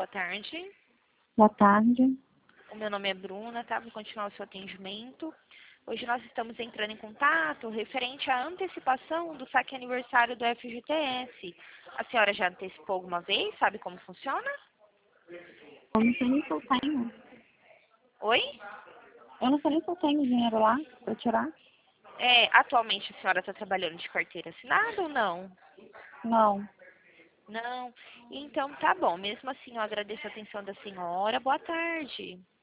boa tarde. Boa tarde. O meu nome é Bruna, tá? Vou continuar o seu atendimento. Hoje nós estamos entrando em contato referente à antecipação do saque aniversário do FGTS. A senhora já antecipou alguma vez? Sabe como funciona? Eu não sei nem se eu tenho. Oi? Eu não sei nem se eu tenho dinheiro lá para tirar. Atualmente a senhora está trabalhando de carteira assinada ou não? Não. Não. Então tá bom. Mesmo assim eu agradeço a atenção da senhora. Boa tarde.